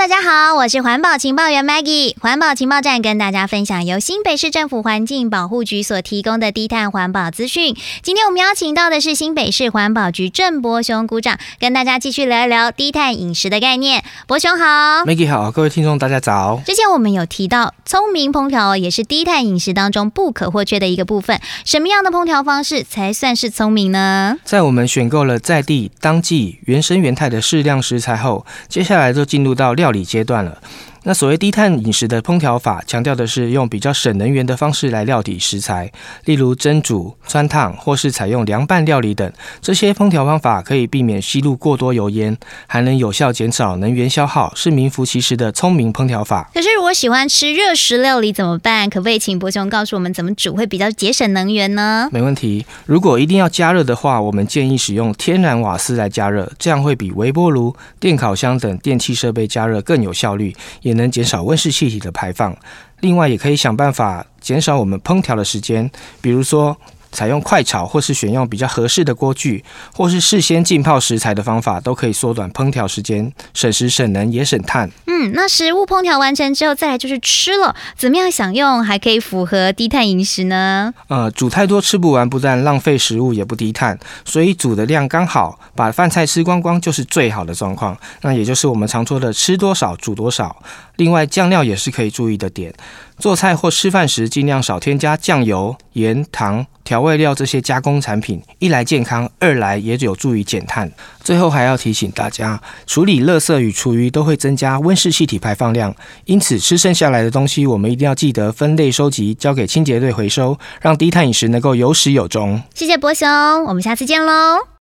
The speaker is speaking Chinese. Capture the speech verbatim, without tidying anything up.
大家好，我是环保情报员 Maggie。环保情报站跟大家分享由新北市政府环境保护局所提供的低碳环保资讯。今天我们邀请到的是新北市环保局郑伯雄股长，跟大家继续聊一聊低碳饮食的概念。伯雄好。 Maggie 好，各位听众大家早。 之前我们有提到聪明烹调也是低碳饮食当中不可或缺的一个部分，什么样的烹调方式才算是聪明呢？ 在我们选购了在地、当季、原生原态的适量食材后，接下来就进入到料理阶段了。那所谓低碳饮食的烹调法，强调的是用比较省能源的方式来料理食材，例如蒸煮、汆烫或是采用凉拌料理等。这些烹调方法可以避免吸入过多油烟，还能有效减少能源消耗，是名副其实的聪明烹调法。 可是如果喜欢吃热食料理怎么办？可不可以请伯雄告诉我们怎么煮会比较节省能源呢？ 没问题。如果一定要加热的话，我们建议使用天然瓦斯来加热，这样会比微波炉、电烤箱等电器设备加热更有效率，也能减少温室气体的排放。另外也可以想办法减少我们烹调的时间，比如说采用快炒或是选用比较合适的锅具，或是事先浸泡食材的方法，都可以缩短烹调时间，省时省能也省碳。 嗯，那食物烹调完成之后，再来就是吃了，怎么样享用还可以符合低碳饮食呢？ 呃，煮太多吃不完，不但浪费食物，也不低碳，所以煮的量刚好，把饭菜吃光光就是最好的状况。那也就是我们常说的吃多少煮多少。另外酱料也是可以注意的点，做菜或吃饭时尽量少添加酱油、盐、糖、调味料这些加工产品，一来健康，二来也有助于减碳。最后还要提醒大家，处理垃圾与厨余都会增加温室气体排放量，因此吃剩下来的东西，我们一定要记得分类收集，交给清洁队回收，让低碳饮食能够有始有终。 谢谢伯雄，我们下次见喽。